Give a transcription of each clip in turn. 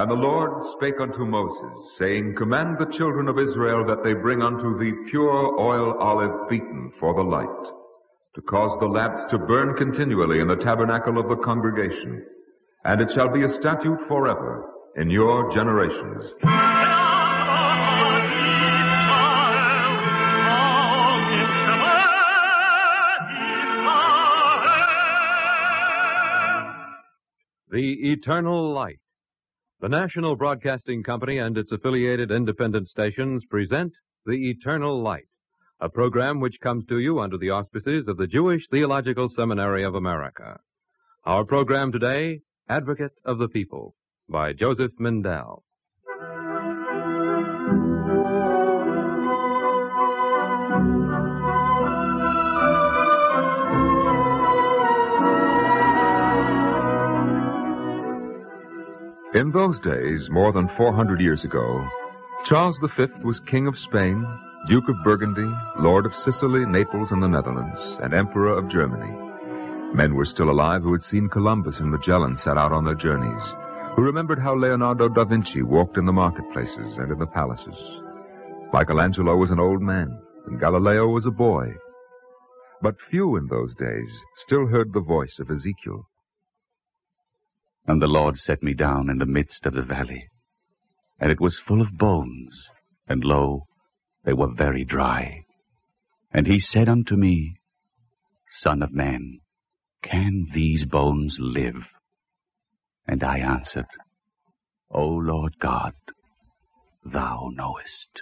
And the Lord spake unto Moses, saying, Command the children of Israel that they bring unto thee pure oil olive beaten for the light, to cause the lamps to burn continually in the tabernacle of the congregation. And it shall be a statute forever in your generations. The Eternal Light. The National Broadcasting Company and its affiliated independent stations present The Eternal Light, a program which comes to you under the auspices of the Jewish Theological Seminary of America. Our program today, Advocate of the People, by Joseph Mindell. In those days, more than 400 years ago, Charles V was King of Spain, Duke of Burgundy, Lord of Sicily, Naples, and the Netherlands, and Emperor of Germany. Men were still alive who had seen Columbus and Magellan set out on their journeys, who remembered how Leonardo da Vinci walked in the marketplaces and in the palaces. Michelangelo was an old man, and Galileo was a boy. But few in those days still heard the voice of Ezekiel. And the Lord set me down in the midst of the valley, and it was full of bones, and lo, they were very dry. And he said unto me, Son of man, can these bones live? And I answered, O Lord God, thou knowest.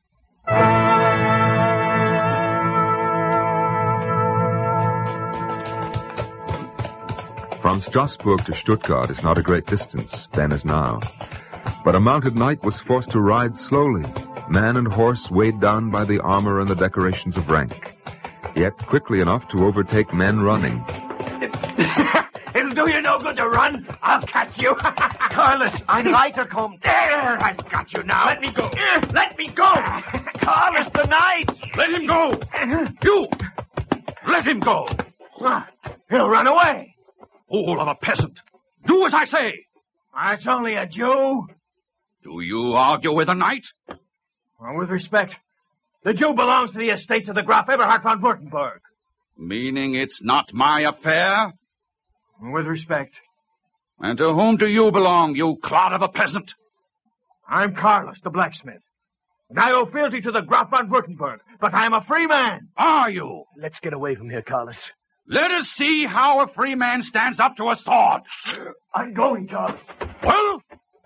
From Strasbourg to Stuttgart is not a great distance, then as now. But a mounted knight was forced to ride slowly, man and horse weighed down by the armor and the decorations of rank, yet quickly enough to overtake men running. It'll do you no good to run. I'll catch you. Carlos, I'd like to come. There, I've got you now. Let me go. Let me go. Carlos, the knight. Let him go. You. Let him go. He'll run away. Fool of a peasant. Do as I say. It's only a Jew. Do you argue with a knight? Well, with respect, the Jew belongs to the estates of the Graf Eberhard von Württemberg. Meaning it's not my affair? With respect. And to whom do you belong, you clod of a peasant? I'm Carlos, the blacksmith. And I owe fealty to the Graf von Württemberg, but I am a free man. Are you? Let's get away from here, Carlos. Let us see how a free man stands up to a sword. I'm going, Carlos. Well?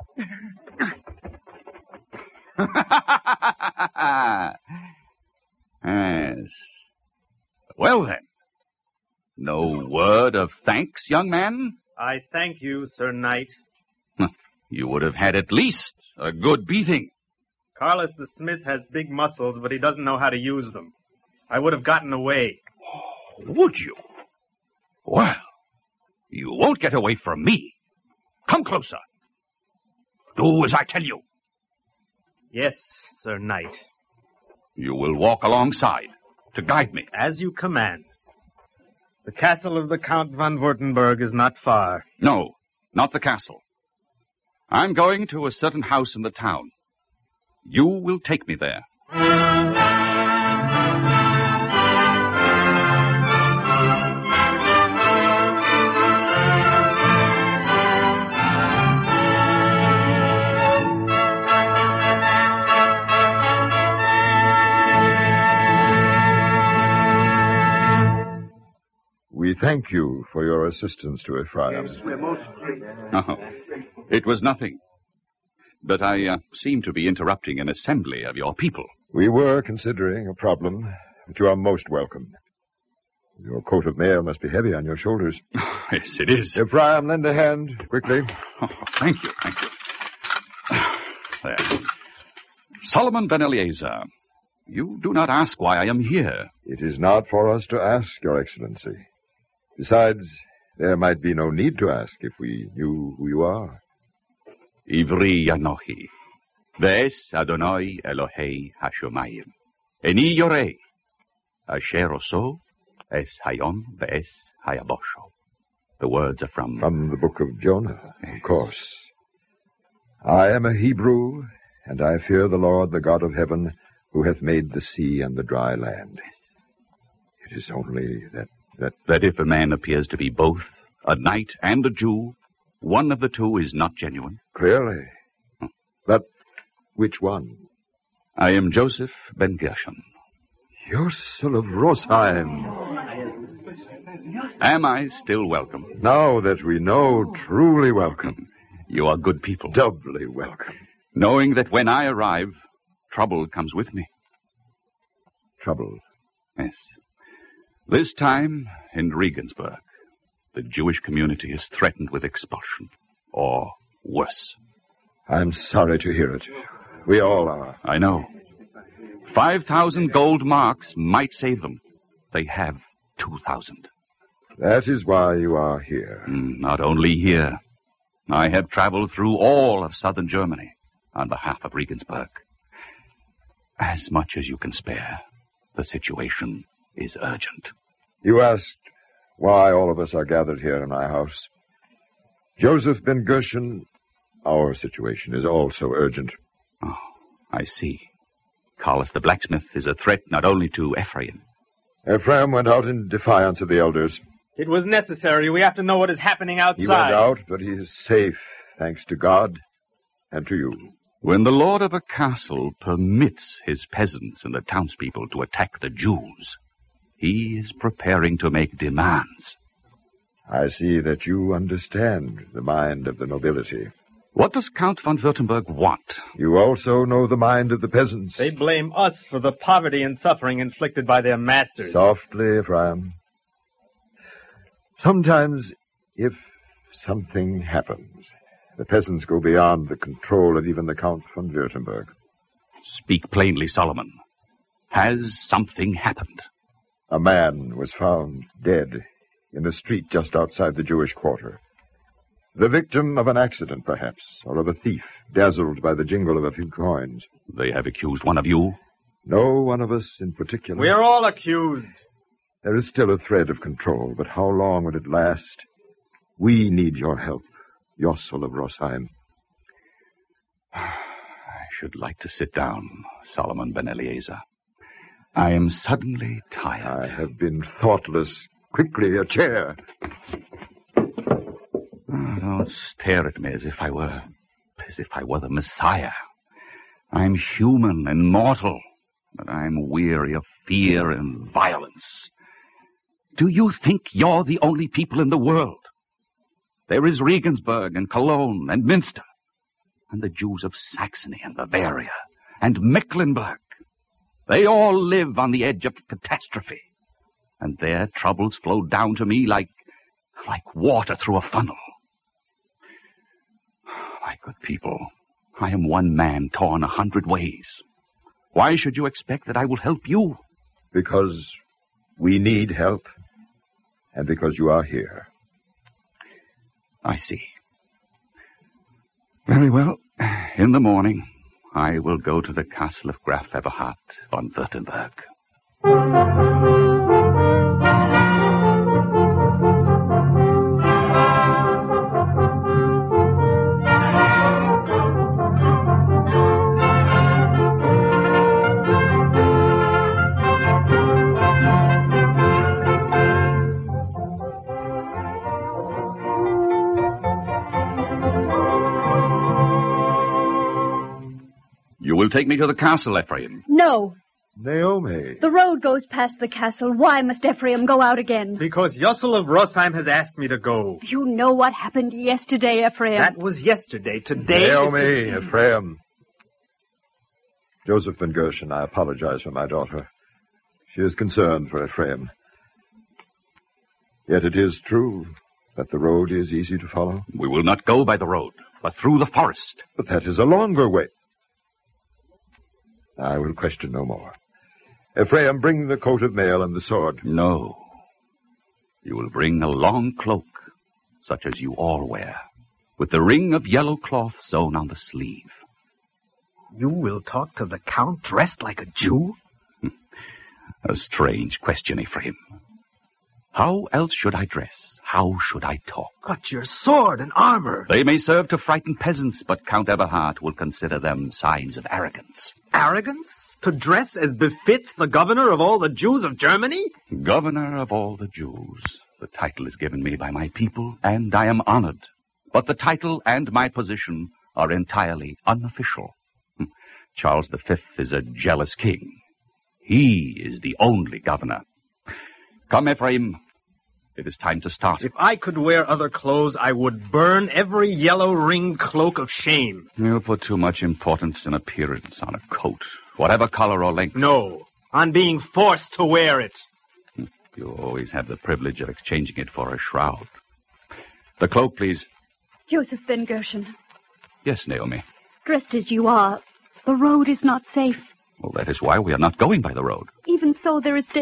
Yes. Well, then. No word of thanks, young man? I thank you, Sir Knight. You would have had at least a good beating. Carlos the Smith has big muscles, but he doesn't know how to use them. I would have gotten away. Would you? Well, you won't get away from me. Come closer. Do as I tell you. Yes, Sir Knight. You will walk alongside to guide me. As you command. The castle of the Count von Württemberg is not far. No, not the castle. I'm going to a certain house in the town. You will take me there. We thank you for your assistance to Ephraim. Yes, we're most grateful. Oh, it was nothing. But I seem to be interrupting an assembly of your people. We were considering a problem, but you are most welcome. Your coat of mail must be heavy on your shoulders. Yes, it is. Ephraim, lend a hand, quickly. Oh, thank you. There. Solomon Ben Eliezer, you do not ask why I am here. It is not for us to ask, Your Excellency. Besides, there might be no need to ask if we knew who you are. Ivri Anochi, Ves Adonai Elohei Hashomayim, Eni Yorei, Asher Oso, Es Hayom Ves Hayabosho. The words are from the book of Jonah, of course. I am a Hebrew, and I fear the Lord, the God of heaven, who hath made the sea and the dry land. It is only That if a man appears to be both a knight and a Jew, one of the two is not genuine. Clearly. But which one? I am Joseph Ben Gershon. Yossel of Rosheim. Am I still welcome? Now that we know, truly welcome. You are good people. Doubly welcome. Knowing that when I arrive, trouble comes with me. Trouble. Yes. This time in Regensburg, the Jewish community is threatened with expulsion, or worse. I'm sorry to hear it. We all are. I know. 5,000 gold marks might save them. They have 2,000. That is why you are here. Not only here. I have traveled through all of southern Germany on behalf of Regensburg. As much as you can spare. The situation is urgent. You asked why all of us are gathered here in my house. Joseph Ben Gershon, our situation is also urgent. Oh, I see. Carlos the blacksmith is a threat not only to Ephraim. Ephraim went out in defiance of the elders. It was necessary. We have to know what is happening outside. He went out, but he is safe, thanks to God and to you. When the lord of a castle permits his peasants and the townspeople to attack the Jews, he is preparing to make demands. I see that you understand the mind of the nobility. What does Count von Württemberg want? You also know the mind of the peasants. They blame us for the poverty and suffering inflicted by their masters. Softly, Ephraim. Sometimes, if something happens, the peasants go beyond the control of even the Count von Württemberg. Speak plainly, Solomon. Has something happened? A man was found dead in a street just outside the Jewish quarter. The victim of an accident, perhaps, or of a thief, dazzled by the jingle of a few coins. They have accused one of you? No one of us in particular. We're all accused. There is still a thread of control, but how long will it last? We need your help, Yossel of Rosheim. I should like to sit down, Solomon Ben Eliezer. I am suddenly tired. I have been thoughtless. Quickly, a chair. Don't stare at me as if I were the Messiah. I'm human and mortal, but I'm weary of fear and violence. Do you think you're the only people in the world? There is Regensburg and Cologne and Münster, and the Jews of Saxony and Bavaria and Mecklenburg. They all live on the edge of catastrophe, and their troubles flow down to me like water through a funnel. My good people, I am one man torn 100 ways. Why should you expect that I will help you? Because we need help, and because you are here. I see. Very well. In the morning, I will go to the castle of Graf Eberhard von Württemberg. You will take me to the castle, Ephraim. No. Naomi. The road goes past the castle. Why must Ephraim go out again? Because Yossel of Rosheim has asked me to go. You know what happened yesterday, Ephraim. That was yesterday. Today Naomi, Ephraim. Joseph Ben Gershon, I apologize for my daughter. She is concerned for Ephraim. Yet it is true that the road is easy to follow. We will not go by the road, but through the forest. But that is a longer way. I will question no more. Ephraim, bring the coat of mail and the sword. No. You will bring a long cloak, such as you all wear, with the ring of yellow cloth sewn on the sleeve. You will talk to the Count dressed like a Jew? A strange question, Ephraim. How else should I dress? how should I talk? But your sword and armor. They may serve to frighten peasants, but Count Eberhard will consider them signs of arrogance. Arrogance? To dress as befits the governor of all the Jews of Germany? Governor of all the Jews. The title is given me by my people, and I am honored. But the title and my position are entirely unofficial. Charles V is a jealous king. He is the only governor. Come, Ephraim. It is time to start. If I could wear other clothes, I would burn every yellow-ringed cloak of shame. You put too much importance in appearance on a coat, whatever color or length. No, on being forced to wear it. You always have the privilege of exchanging it for a shroud. The cloak, please. Joseph Ben Gershon. Yes, Naomi. Dressed as you are, the road is not safe. Well, that is why we are not going by the road. Even so, there is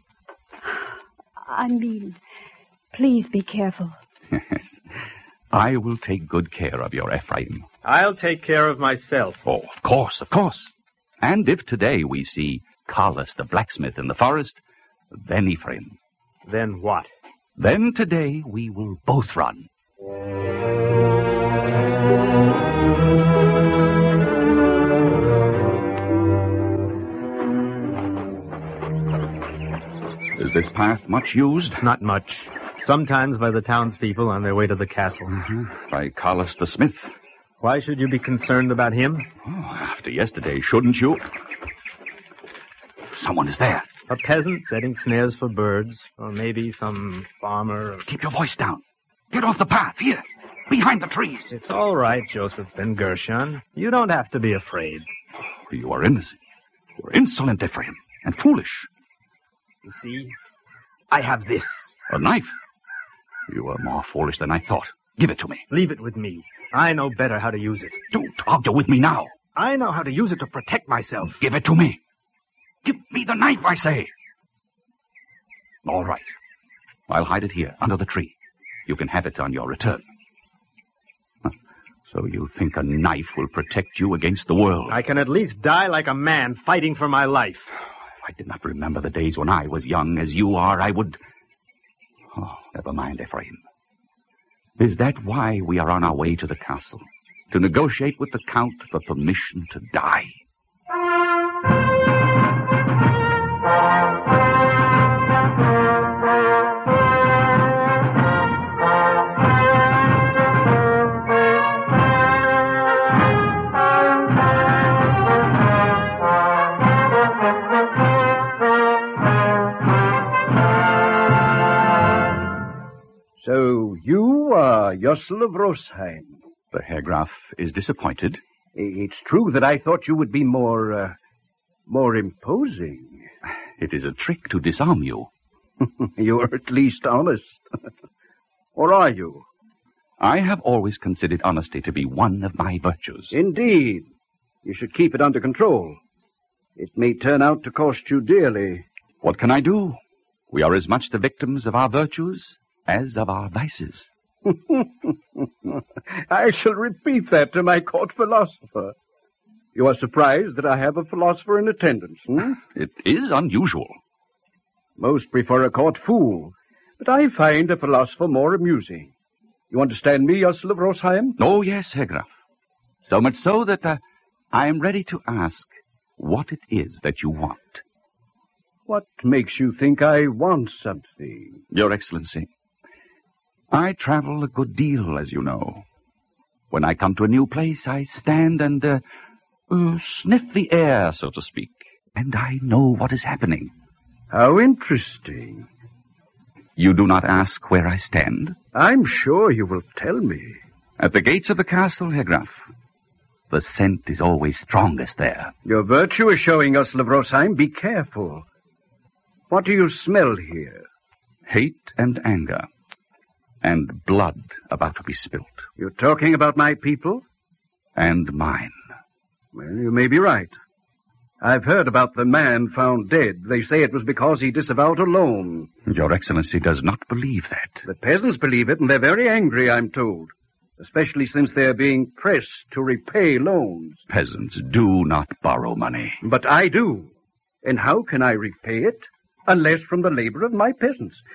I mean, please be careful. Yes. I will take good care of your Ephraim. I'll take care of myself. Oh, of course, of course. And if today we see Carlos the blacksmith in the forest, then Ephraim. Then what? Then today we will both run. Is this path much used? Not much. Sometimes by the townspeople on their way to the castle. By Carlos the smith. Why should you be concerned about him? Oh, after yesterday, shouldn't you? Someone is there. A peasant setting snares for birds, or maybe some farmer. Keep your voice down. Get off the path, here, behind the trees. It's all right, Joseph Ben Gershon. You don't have to be afraid. You are innocent. You are insolent, Ephraim, and foolish. You see, I have this. A knife? You are more foolish than I thought. Give it to me. Leave it with me. I know better how to use it. Don't argue with me now. I know how to use it to protect myself. Give it to me. Give me the knife, I say. All right. I'll hide it here, under the tree. You can have it on your return. So you think a knife will protect you against the world? I can at least die like a man fighting for my life. If I did not remember the days when I was young as you are, I would... Oh, never mind, Ephraim. Is that why we are on our way to the castle? To negotiate with the Count for permission to die? So you are Yossel of Rosheim. The Herr Graf is disappointed. It's true that I thought you would be more imposing. It is a trick to disarm you. You are at least honest. Or are you? I have always considered honesty to be one of my virtues. Indeed. You should keep it under control. It may turn out to cost you dearly. What can I do? We are as much the victims of our virtues as of our vices. I shall repeat that to my court philosopher. You are surprised that I have a philosopher in attendance, It is unusual. Most prefer a court fool, but I find a philosopher more amusing. You understand me, Yossel of Rosheim? Oh, yes, Herr Graf. So much so that I am ready to ask what it is that you want. What makes you think I want something? Your Excellency, I travel a good deal, as you know. When I come to a new place, I stand and sniff the air, so to speak, and I know what is happening. How interesting. You do not ask where I stand? I'm sure you will tell me. At the gates of the castle, Herr Graf. The scent is always strongest there. Your virtue is showing us, of Rosheim. Be careful. What do you smell here? Hate and anger. And blood about to be spilt. You're talking about my people? And mine. Well, you may be right. I've heard about the man found dead. They say it was because he disavowed a loan. Your Excellency does not believe that. The peasants believe it, and they're very angry, I'm told. Especially since they're being pressed to repay loans. Peasants do not borrow money. But I do. And how can I repay it? Unless from the labor of my peasants.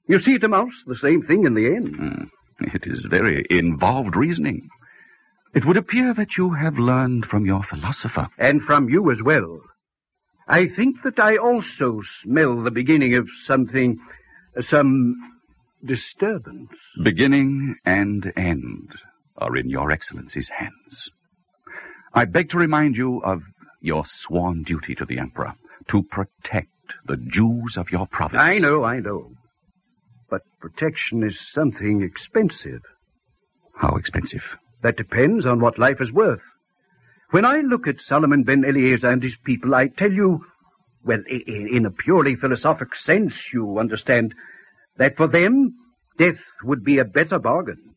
You see it amounts to the same thing in the end. It is very involved reasoning. It would appear that you have learned from your philosopher. And from you as well. I think that I also smell the beginning of something, some disturbance. Beginning and end are in your Excellency's hands. I beg to remind you of your sworn duty to the Emperor, to protect the Jews of your province. I know. But protection is something expensive. How expensive? That depends on what life is worth. When I look at Solomon ben Eleazar and his people, I tell you, well, in a purely philosophic sense, you understand, that for them, death would be a better bargain.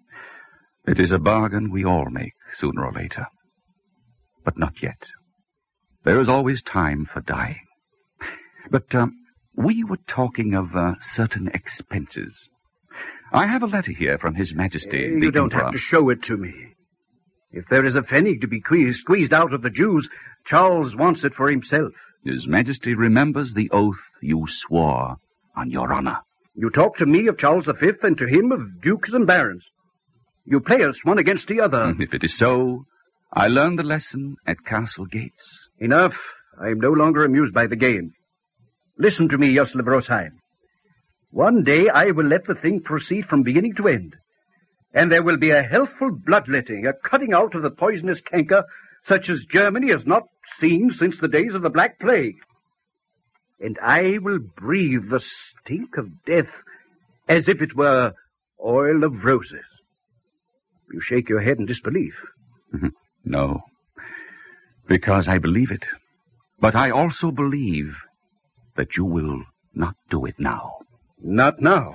It is a bargain we all make, sooner or later. But not yet. There is always time for dying. But we were talking of certain expenses. I have a letter here from His Majesty. You don't have to show it to me. If there is a pfennig to be squeezed out of the Jews, Charles wants it for himself. His Majesty remembers the oath you swore on your honor. You talk to me of Charles V and to him of dukes and barons. You play us one against the other. If it is so, I learned the lesson at Castle Gates. Enough. I am no longer amused by the game. Listen to me, Yossel of Rosheim. One day I will let the thing proceed from beginning to end. And there will be a healthful bloodletting, a cutting out of the poisonous canker, such as Germany has not seen since the days of the Black Plague. And I will breathe the stink of death as if it were oil of roses. You shake your head in disbelief. No, because I believe it. But I also believe that you will not do it now. Not now.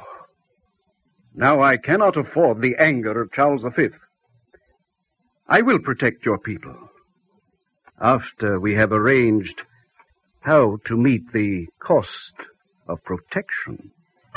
Now I cannot afford the anger of Charles V. I will protect your people. After we have arranged how to meet the cost of protection.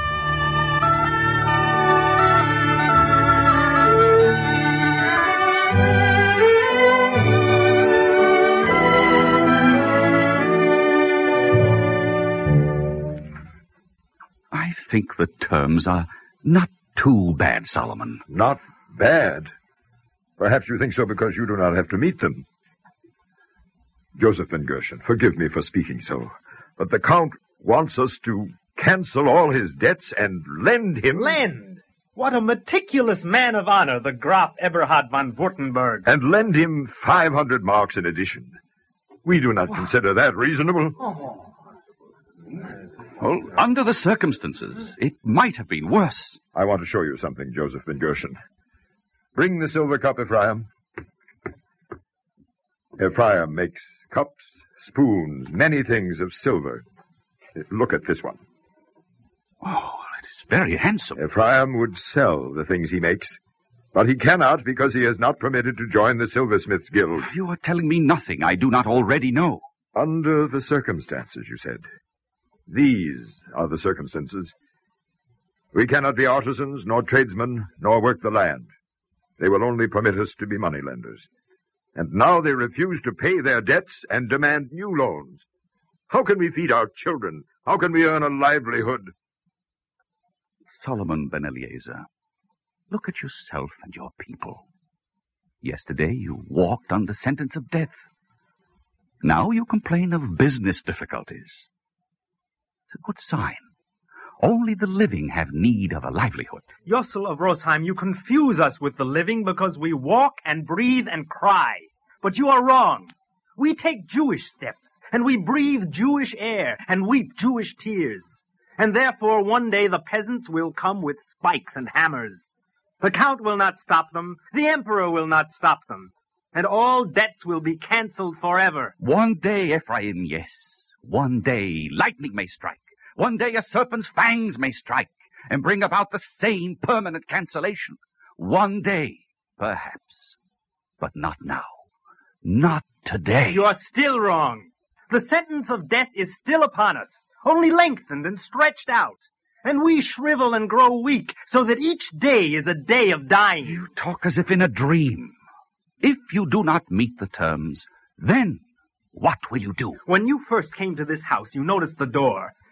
I think the terms are not too bad, Solomon. Not bad? Perhaps you think so because you do not have to meet them. Joseph ben Gershon, forgive me for speaking so, but the Count wants us to cancel all his debts and lend him... Lend? What a meticulous man of honor, the Graf Eberhard von Württemberg. And lend him 500 marks in addition. We do not consider that reasonable. Well, under the circumstances, it might have been worse. I want to show you something, Joseph ben Gershon. Bring the silver cup, Ephraim. Ephraim makes cups, spoons, many things of silver. Look at this one. Oh, it is very handsome. Ephraim would sell the things he makes, but he cannot because he is not permitted to join the Silversmiths' Guild. You are telling me nothing I do not already know. Under the circumstances, you said. These are the circumstances. We cannot be artisans, nor tradesmen, nor work the land. They will only permit us to be moneylenders. And now they refuse to pay their debts and demand new loans. How can we feed our children? How can we earn a livelihood? Solomon ben Eleazar, look at yourself and your people. Yesterday you walked under sentence of death. Now you complain of business difficulties. It's a good sign. Only the living have need of a livelihood. Yossel of Rosheim, you confuse us with the living because we walk and breathe and cry. But you are wrong. We take Jewish steps, and we breathe Jewish air, and weep Jewish tears. And therefore one day the peasants will come with spikes and hammers. The Count will not stop them. The Emperor will not stop them. And all debts will be cancelled forever. One day, Ephraim, yes. One day lightning may strike. One day a serpent's fangs may strike and bring about the same permanent cancellation. One day, perhaps. But not now. Not today. You are still wrong. The sentence of death is still upon us, only lengthened and stretched out. And we shrivel and grow weak, so that each day is a day of dying. You talk as if in a dream. If you do not meet the terms, then what will you do? When you first came to this house, you noticed the door.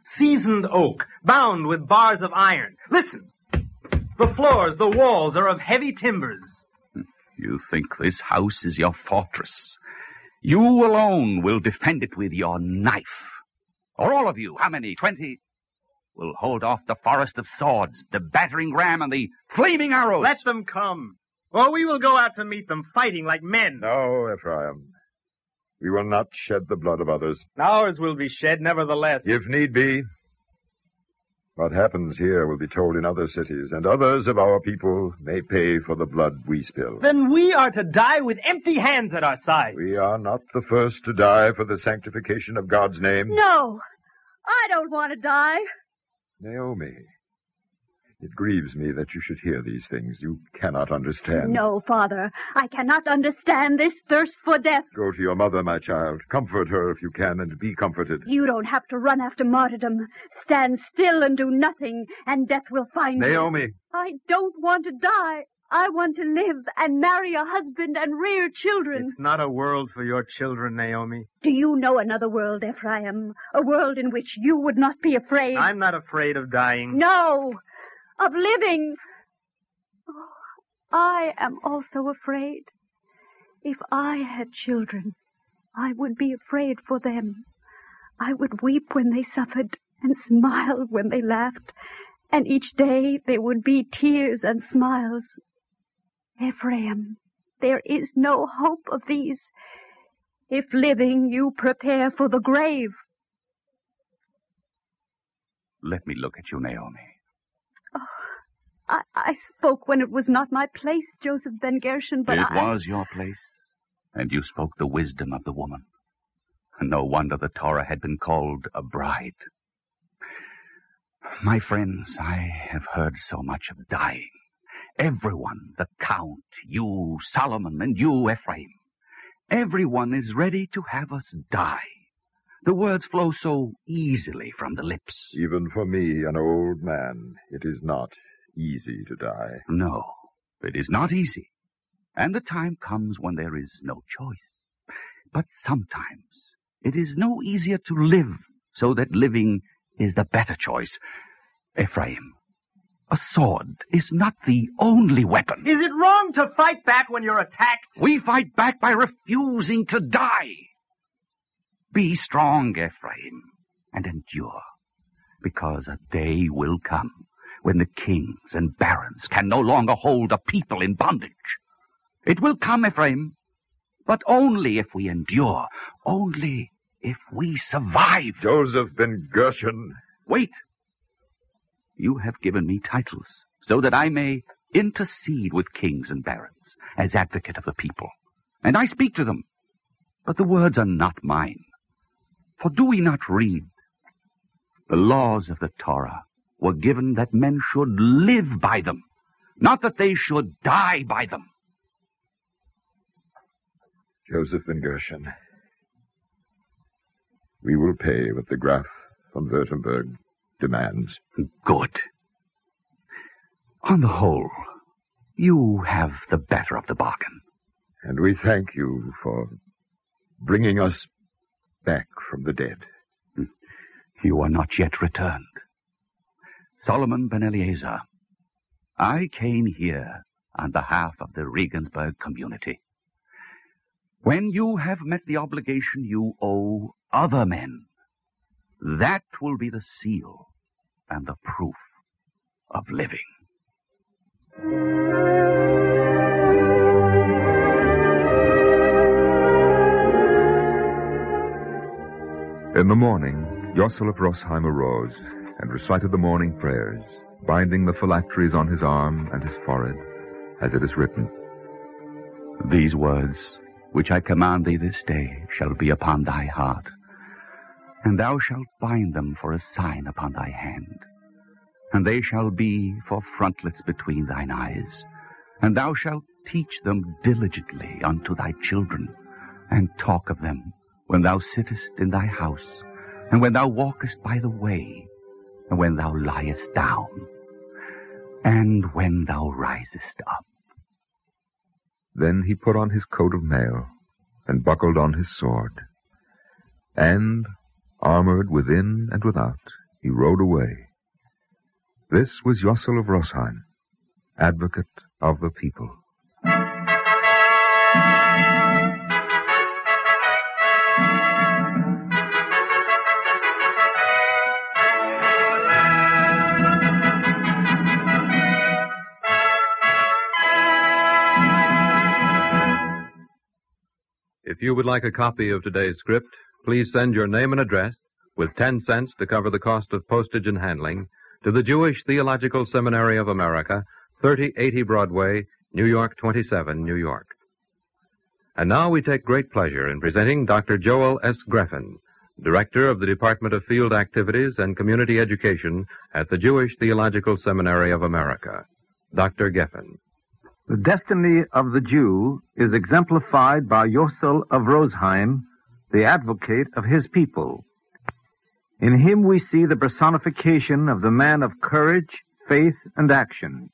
seasoned oak, bound with bars of iron. Listen. The floors, the walls are of heavy timbers. You think this house is your fortress. You alone will defend it with your knife. Or all of you, how many? 20? Will hold off the forest of swords, the battering ram, and the flaming arrows. Let them come, or we will go out to meet them, fighting like men. No, Ephraim. We will not shed the blood of others. Ours will be shed, nevertheless. If need be. What happens here will be told in other cities, and others of our people may pay for the blood we spill. Then we are to die with empty hands at our sides. We are not the first to die for the sanctification of God's name. No, I don't want to die. Naomi, it grieves me that you should hear these things. You cannot understand. No, Father, I cannot understand this thirst for death. Go to your mother, my child. Comfort her if you can, and be comforted. You don't have to run after martyrdom. Stand still and do nothing, and death will find you. Naomi. I don't want to die. I want to live and marry a husband and rear children. It's not a world for your children, Naomi. Do you know another world, Ephraim? A world in which you would not be afraid? I'm not afraid of dying. No, of living. Oh, I am also afraid. If I had children, I would be afraid for them. I would weep when they suffered and smile when they laughed, and each day there would be tears and smiles. Ephraim, there is no hope of these. If living, you prepare for the grave. Let me look at you, Naomi. Oh, I spoke when it was not my place, Joseph Ben Gershon, but It was your place, and you spoke the wisdom of the woman. No wonder the Torah had been called a bride. My friends, I have heard so much of dying. Everyone, the Count, you, Solomon, and you, Ephraim. Everyone is ready to have us die. The words flow so easily from the lips. Even for me, an old man, it is not easy to die. No, it is not easy. And the time comes when there is no choice. But sometimes it is no easier to live, so that living is the better choice. Ephraim, a sword is not the only weapon. Is it wrong to fight back when you're attacked? We fight back by refusing to die. Be strong, Ephraim, and endure, because a day will come when the kings and barons can no longer hold a people in bondage. It will come, Ephraim, but only if we endure, only if we survive. Joseph Ben Gershon. Wait. You have given me titles so that I may intercede with kings and barons as advocate of the people. And I speak to them, but the words are not mine. For do we not read? The laws of the Torah were given that men should live by them, not that they should die by them. Joseph Ben Gershon, we will pay what the Graf von Württemberg demands. Good. On the whole, you have the better of the bargain. And we thank you for bringing us back from the dead. You are not yet returned. Solomon Ben Eliezer, I came here on behalf of the Regensburg community. When you have met the obligation you owe other men, that will be the seal and the proof of living. In the morning, Josselif Rosheim arose and recited the morning prayers, binding the phylacteries on his arm and his forehead, as it is written. These words, which I command thee this day, shall be upon thy heart, and thou shalt bind them for a sign upon thy hand. And they shall be for frontlets between thine eyes, and thou shalt teach them diligently unto thy children, and talk of them when thou sittest in thy house, and when thou walkest by the way, and when thou liest down, and when thou risest up. Then he put on his coat of mail, and buckled on his sword, and, armored within and without, he rode away. This was Yossel of Rosheim, advocate of the people. If you would like a copy of today's script, please send your name and address, with 10 cents to cover the cost of postage and handling, to the Jewish Theological Seminary of America, 3080 Broadway, New York 27, New York. And now we take great pleasure in presenting Dr. Joel S. Greffin, Director of the Department of Field Activities and Community Education at the Jewish Theological Seminary of America. Dr. Geffen. The destiny of the Jew is exemplified by Yossel of Rosheim, the advocate of his people. In him we see the personification of the man of courage, faith, and action.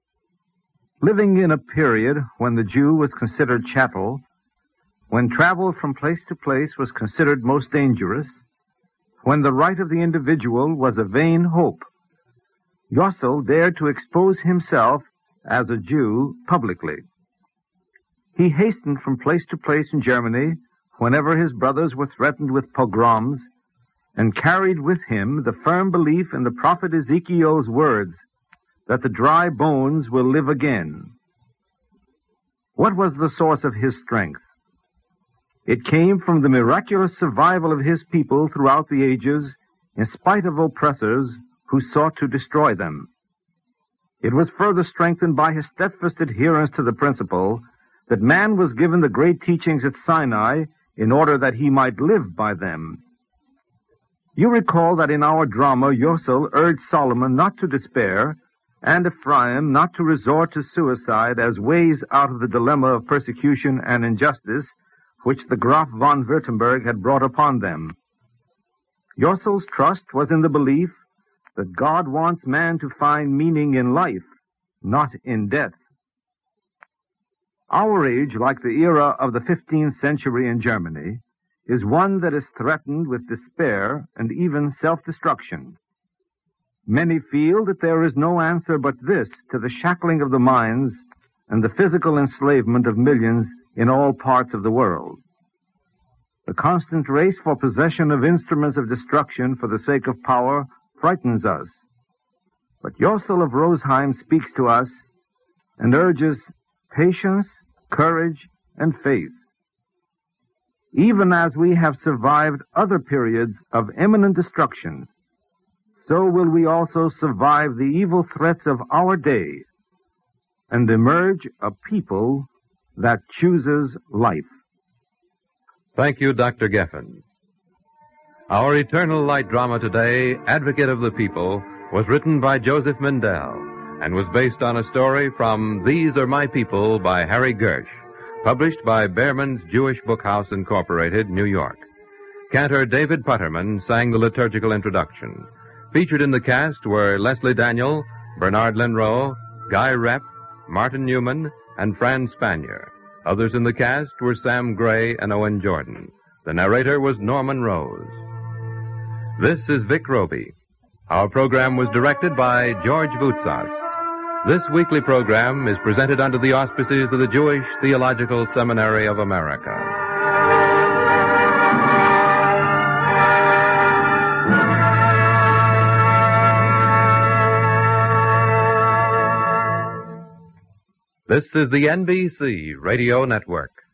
Living in a period when the Jew was considered chattel, when travel from place to place was considered most dangerous, when the right of the individual was a vain hope, Yossel dared to expose himself as a Jew publicly. He hastened from place to place in Germany whenever his brothers were threatened with pogroms, and carried with him the firm belief in the prophet Ezekiel's words that the dry bones will live again. What was the source of his strength? It came from the miraculous survival of his people throughout the ages, in spite of oppressors who sought to destroy them. It was further strengthened by his steadfast adherence to the principle that man was given the great teachings at Sinai in order that he might live by them. You recall that in our drama, Yossel urged Solomon not to despair and Ephraim not to resort to suicide as ways out of the dilemma of persecution and injustice which the Graf von Württemberg had brought upon them. Yossel's trust was in the belief that God wants man to find meaning in life, not in death. Our age, like the era of the 15th century in Germany, is one that is threatened with despair and even self-destruction. Many feel that there is no answer but this to the shackling of the minds and the physical enslavement of millions in all parts of the world. The constant race for possession of instruments of destruction for the sake of power frightens us. But Yossel of Rosheim speaks to us and urges patience, courage, and faith. Even as we have survived other periods of imminent destruction, so will we also survive the evil threats of our day and emerge a people that chooses life. Thank you, Dr. Geffen. Our Eternal Light drama today, Advocate of the People, was written by Joseph Mindell and was based on a story from These Are My People by Harry Gersh, published by Behrman's Jewish Book House, Incorporated, New York. Cantor David Putterman sang the liturgical introduction. Featured in the cast were Leslie Daniel, Bernard Lenroe, Guy Repp, Martin Newman, and Fran Spanier. Others in the cast were Sam Gray and Owen Jordan. The narrator was Norman Rose. This is Vic Roby. Our program was directed by George Voutsas. This weekly program is presented under the auspices of the Jewish Theological Seminary of America. This is the NBC Radio Network.